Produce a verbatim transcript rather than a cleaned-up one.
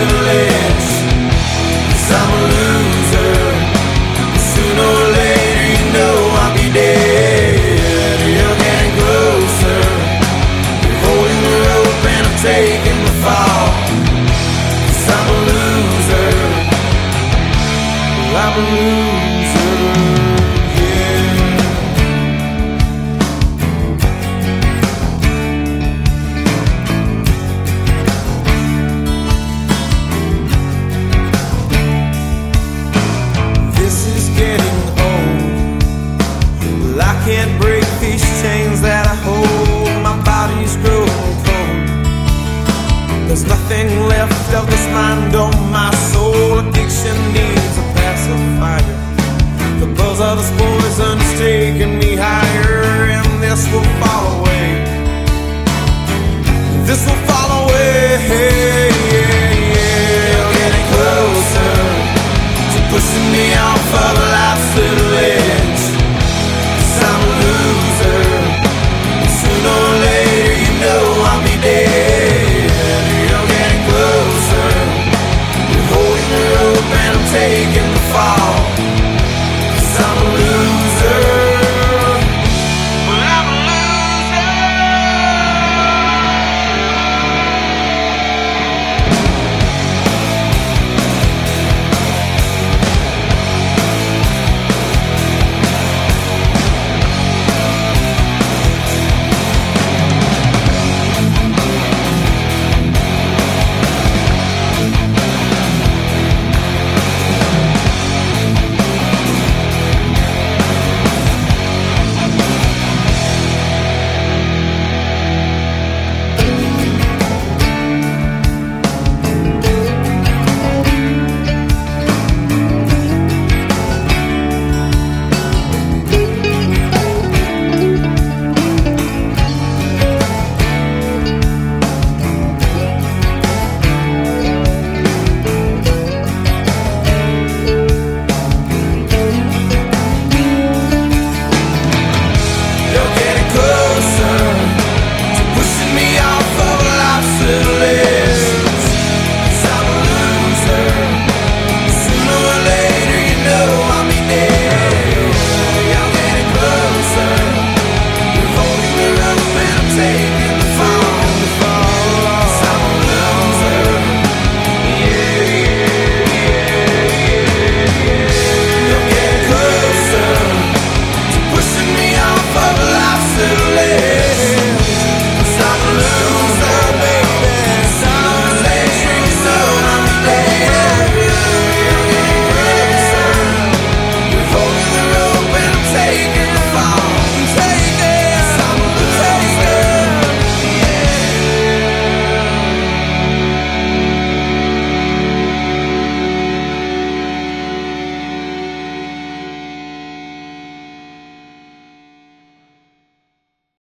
ledge, 'cause I'm a loser. Sooner or later you know I'll be dead. You're getting closer, you're holding the rope and I'm taking the fall. 'Cause I'm a loser, I'm a loser, yeah. This is getting old. Well, I can't break these chains that I hold. My body's growing cold. There's nothing left of this mind on my soul. Addiction needs a pacifier. The buzz of this poison's taking me higher, and this will fall away. This will fall away.